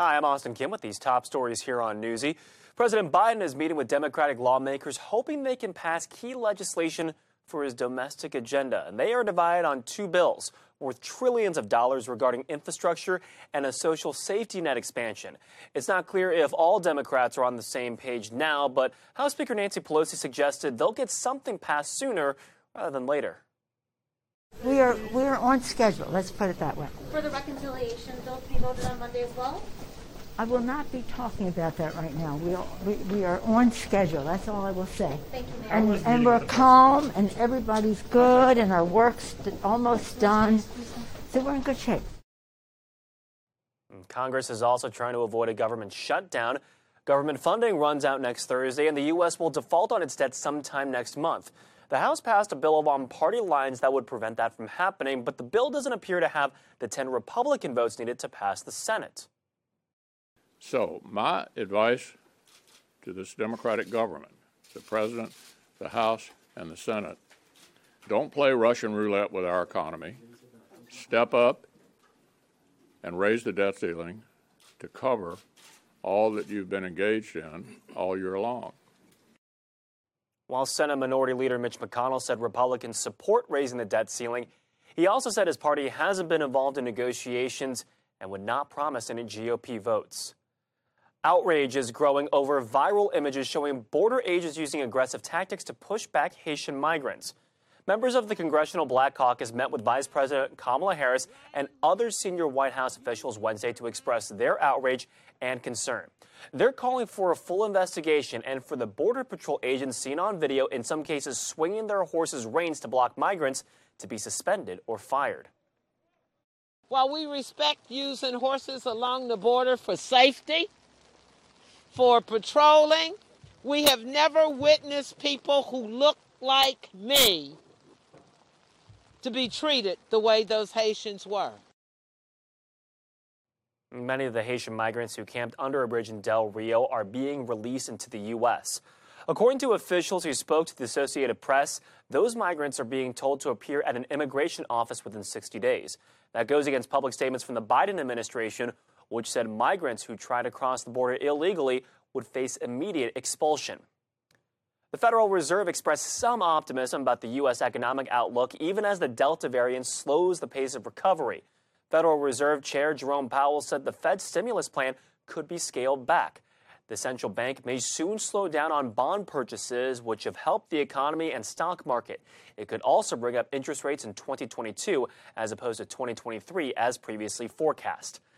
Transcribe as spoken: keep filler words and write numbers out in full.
Hi, I'm Austin Kim with these top stories here on Newsy. President Biden is meeting with Democratic lawmakers hoping they can pass key legislation for his domestic agenda. And they are divided on two bills worth trillions of dollars regarding infrastructure and a social safety net expansion. It's not clear if all Democrats are on the same page now, but House Speaker Nancy Pelosi suggested they'll get something passed sooner rather than later. We are we are on schedule, let's put it that way. For the reconciliation bill to be voted on Monday as well? I will not be talking about that right now. We are, we, we are on schedule, that's all I will say. Thank you, Mayor. And, and we're calm, and everybody's good, and our work's almost done, so we're in good shape. Congress is also trying to avoid a government shutdown. Government funding runs out next Thursday, and the U S will default on its debt sometime next month. The House passed a bill along party lines that would prevent that from happening, but the bill doesn't appear to have the ten Republican votes needed to pass the Senate. So my advice to this Democratic government, the President, the House, and the Senate, don't play Russian roulette with our economy. Step up and raise the debt ceiling to cover all that you've been engaged in all year long. While Senate Minority Leader Mitch McConnell said Republicans support raising the debt ceiling, he also said his party hasn't been involved in negotiations and would not promise any G O P votes. Outrage is growing over viral images showing border agents using aggressive tactics to push back Haitian migrants. Members of the Congressional Black Caucus met with Vice President Kamala Harris and other senior White House officials Wednesday to express their outrage and concern. They're calling for a full investigation and for the Border Patrol agents seen on video, in some cases swinging their horses' reins to block migrants, to be suspended or fired. While we respect using horses along the border for safety, for patrolling, we have never witnessed people who look like me to be treated the way those Haitians were. Many of the Haitian migrants who camped under a bridge in Del Rio are being released into the U S. According to officials who spoke to the Associated Press, those migrants are being told to appear at an immigration office within sixty days. That goes against public statements from the Biden administration, which said migrants who try to cross the border illegally would face immediate expulsion. The Federal Reserve expressed some optimism about the U S economic outlook, even as the Delta variant slows the pace of recovery. Federal Reserve Chair Jerome Powell said the Fed's stimulus plan could be scaled back. The central bank may soon slow down on bond purchases, which have helped the economy and stock market. It could also bring up interest rates in twenty twenty-two as opposed to twenty twenty-three as previously forecast.